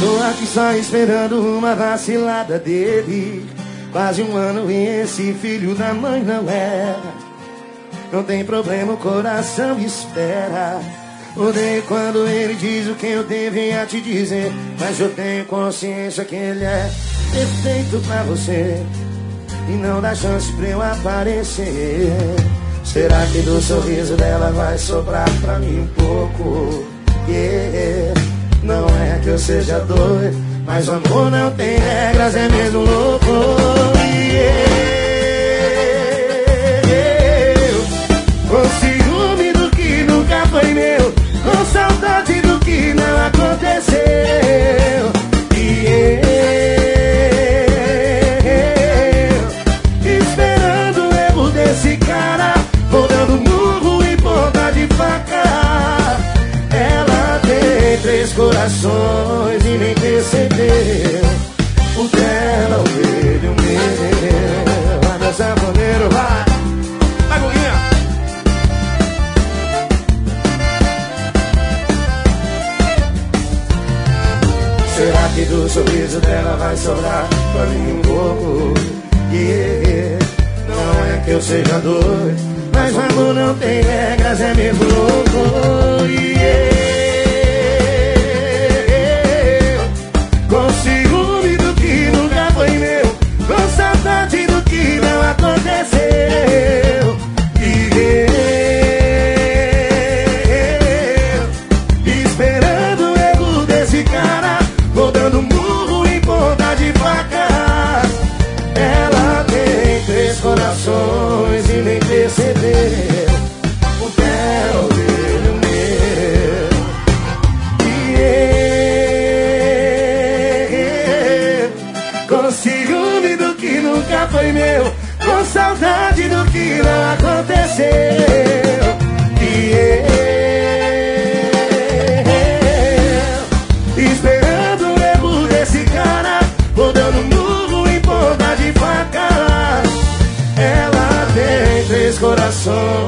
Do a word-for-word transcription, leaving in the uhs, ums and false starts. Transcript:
Tô aqui só esperando uma vacilada dele. Quase um ano e esse filho da mãe não era. Não tem problema, o coração espera. Odeio quando ele diz o que eu devia te dizer, mas eu tenho consciência que ele é perfeito pra você e não dá chance pra eu aparecer. Será que do sorriso dela vai sobrar pra mim um pouco? Yeah. Não é que eu seja doido, mas o amor não tem regras, é mesmo louco. Yeah. Com ciúme do que nunca foi meu, com saudade do que não aconteceu. E eu esperando o erro desse cara, vou dando murro em ponta de faca. Ela tem três corações e nem percebeu. O dela, o dele, o meu. Vai dançar, pandeiro, vai. Vai, Guguinha. Será que do sorriso dela vai sobrar pra mim um pouco? Yeah. Não é que eu seja doido, mas o amor não tem regras, é mesmo louco. Yeah. Com ciúme do que nunca foi meu, com saudade do que não aconteceu. Yeah. Esperando o erro desse cara, vou dando murro em ponta de faca. Ela tem três corações e nem percebeu. O dela, o dele, o meu. Yeah. Com ciúme do que nunca foi meu, com saudade do que não aconteceu. Yeah. Esperando o erro desse cara, vou dando murro em ponta de faca. Ela tem três corações